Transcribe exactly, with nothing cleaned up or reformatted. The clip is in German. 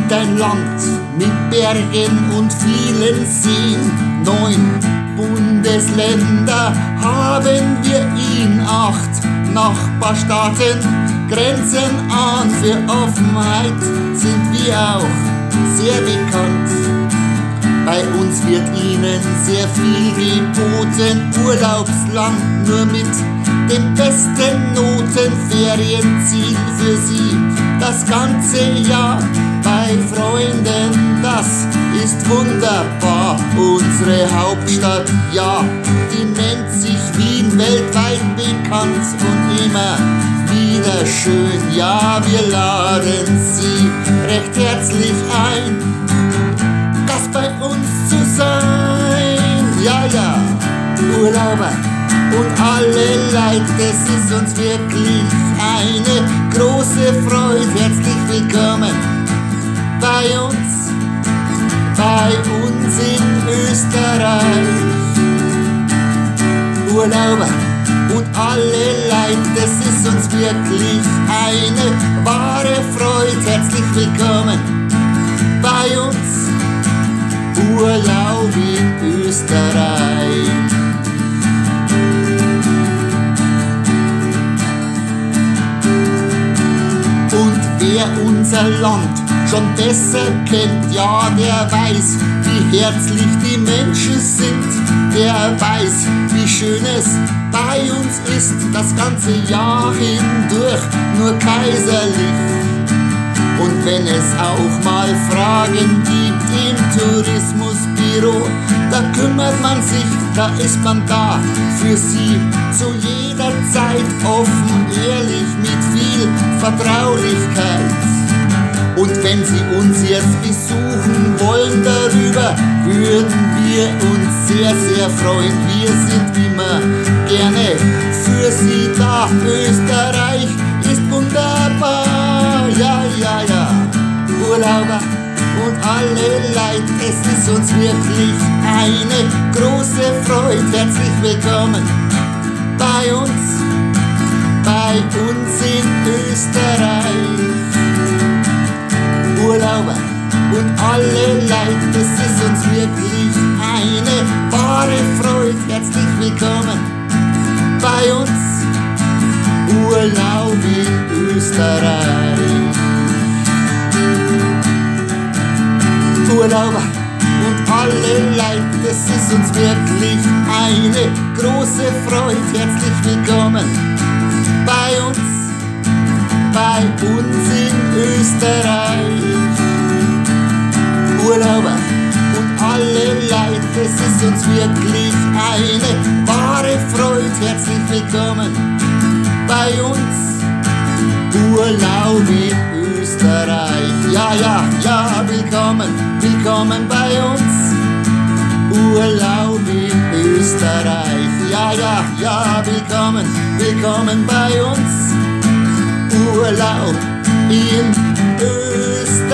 sind ein Land mit Bergen und vielen Seen. Neun Bundesländer haben wir in acht Nachbarstaaten. Grenzen an für Offenheit sind wir auch sehr bekannt. Bei uns wird ihnen sehr viel geboten. Urlaubsland nur mit den besten Noten. Ferienziel für sie das ganze Jahr. Bei Freunden, das ist wunderbar. Unsere Hauptstadt, ja, die nennt sich Wien, weltweit bekannt und immer wieder schön. Ja, wir laden Sie recht herzlich ein, Gast bei uns zu sein. Ja, ja, Urlauber und alle Leid, es ist uns wirklich eine große Freude. Herzlich willkommen bei uns, bei uns in Österreich. Urlauber und alle Leid, es ist uns wirklich eine wahre Freude. Herzlich willkommen bei uns, Urlaub in Österreich. Und wer unser Land schon besser kennt, ja, der weiß, wie herzlich die Menschen sind. Der weiß, wie schön es bei uns ist, das ganze Jahr hindurch nur kaiserlich. Und wenn es auch mal Fragen gibt im Tourismusbüro, da kümmert man sich, da ist man da für Sie zu jeder Zeit offen, ehrlich, mit viel Vertraulichkeit. Und wenn Sie uns jetzt besuchen wollen, darüber würden wir uns sehr, sehr freuen. Wir sind immer gerne für Sie da. Österreich ist wunderbar, ja, ja, ja. Urlauber und alle Leid, es ist uns wirklich eine große Freude. Herzlich willkommen bei uns, bei uns in Österreich. Urlauber und alle Leid, es ist uns wirklich eine wahre Freude. Herzlich willkommen bei uns, Urlaub in Österreich. Urlauber und alle Leid, es ist uns wirklich eine große Freude. Herzlich willkommen bei uns, bei uns in Österreich. Urlauber und alle Leid, es ist uns wirklich eine wahre Freude. Herzlich willkommen bei uns, Urlaub in Österreich. Ja, ja, ja, willkommen, willkommen bei uns, Urlaub in Österreich. Ja, ja, ja, willkommen, willkommen bei uns, Urlaub in Österreich.